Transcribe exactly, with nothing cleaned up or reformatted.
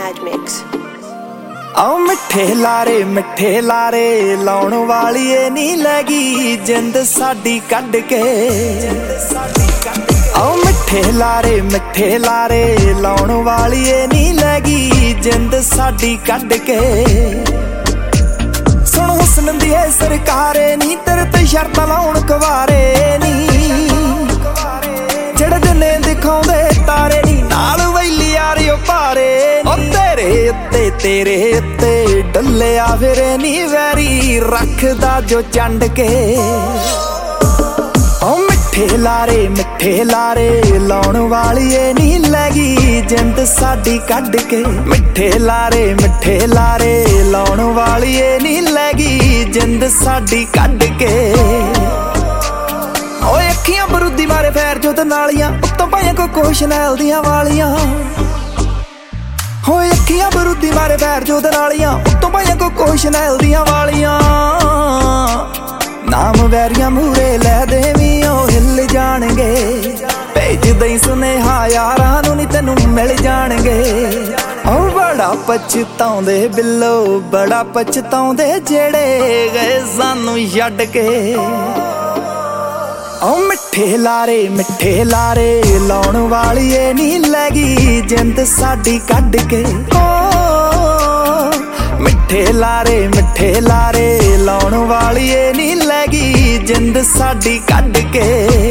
Mad Mix। आओ मिठे लारे मिठे लारे लाउण वालीए नी लगी जिंद साडी कढ के। आओ मिठे लारे मिठे लारे लाउण वालीए नी लगी जिंद साडी कढ के। सुन हुस्न दी है सरकारे नी तेरे ते शर्तां लाउण कवारे नी। जेड़े दिने दिखाउंदे तारे नी नाल वैली यारियो पारे। ओ तेरे उत्ते तेरे उत्ते डुल्लिया फिरे नी वैरी रखदा जो चंड के। ओ मिठे लारे मिठे लारे लाउण वालीए नी लगी जिंद साडी कढ के। मिठे लारे मिठे लारे लाउण वालीए नी लगी जिंद साडी कढ के। ओए अखियां बरूदी मारे फैर जो ते नालियां उत्तों पाइयां कोको शनैल दियां वालियां। होए अखियां बरूदी मारे पैर जो ते नालियां उत्तों पाइयां कोको शनैल दियां वालियां। नाम वैरियां मूरे लै देवीं ओ हिल जाणगे। भेज दई सुनेहा यारां नूं नी तैनूं मिल जाणगे। ओ बड़ा पछताउंदे बिल्लो बड़ा पछताउंदे जेड़े गए सानूं छड्ड के। ओ मिठे लारे मिठे लारे लाउण वालीए नी लगी जिंद साडी कढ के। ओ मिठे लारे मिठे लारे लाउण वालीए नी लगी जिंद साडी कढ के।